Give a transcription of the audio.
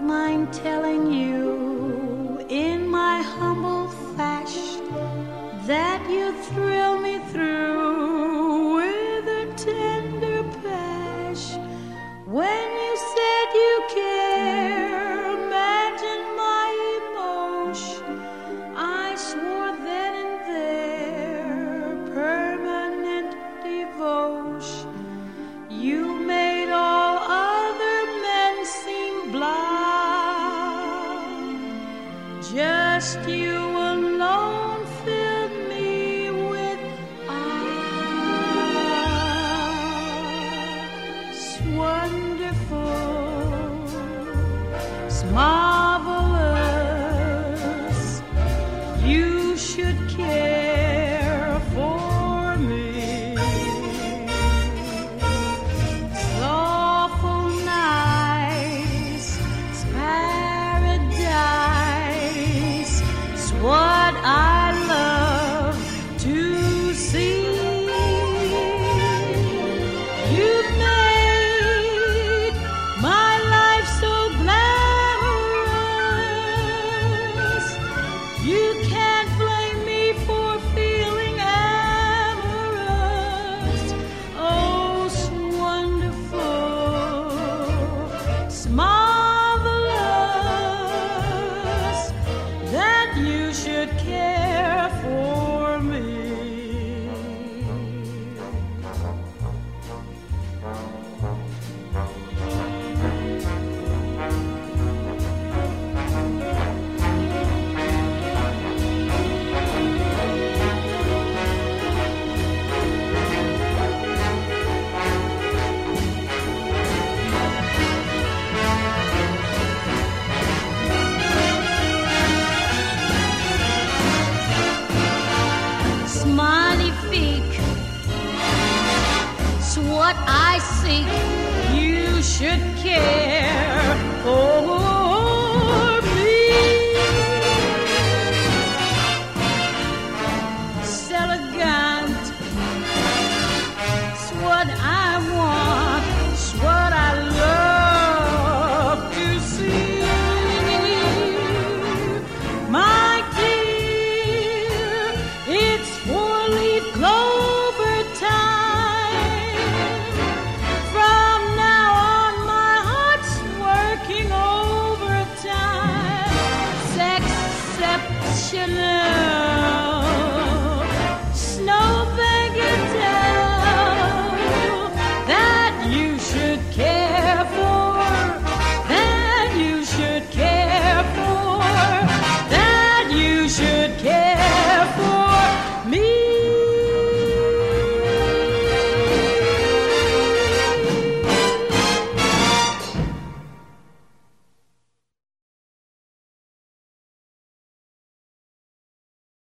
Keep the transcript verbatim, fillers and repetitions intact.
mind telling you in my humble fashion that you thrill me through with a tender passion. When you said you care, imagine my emotion. I swore then and there, permanent devotion. You made all other men seem blind. Just you alone filled me with eyes wonderful, marvelous. You should care for me. Awful nice, it's paradise. It's what I love to see. You've made my life so glamorous. You can't blame me for feeling amorous. Oh, it's wonderful, it's marvelous that you should care for me. Magnifique, it's what I seek. You should care. Oh.